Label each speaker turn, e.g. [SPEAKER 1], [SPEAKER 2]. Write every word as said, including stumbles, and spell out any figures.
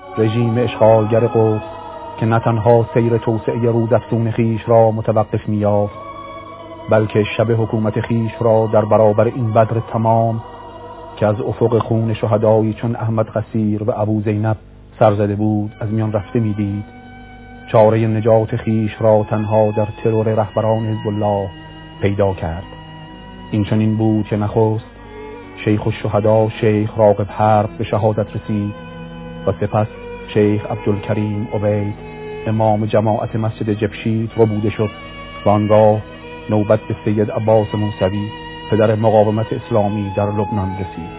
[SPEAKER 1] رژیم اشغالگر قدس که نه تنها سیر توسعه رودافزون خیش را متوقف می‌یافت، بلکه شب حکومت خیش را در برابر این بدر تمام که از افق خون شهدایی چون احمد قصیر و ابو زینب سر زده بود از میان رفته می‌دید، چاره نجات خیش را تنها در ترور رهبران حزب الله پیدا کرد. این چنین بود که نخست شیخ الشهدا شیخ راغب حرب به شهادت رسید و سپس شیخ عبدالکریم عبید امام جماعت مسجد جبشید ربوده شد و آنگاه نوبت به سید عباس موسوی پدر مقاومت اسلامی در لبنان رسید.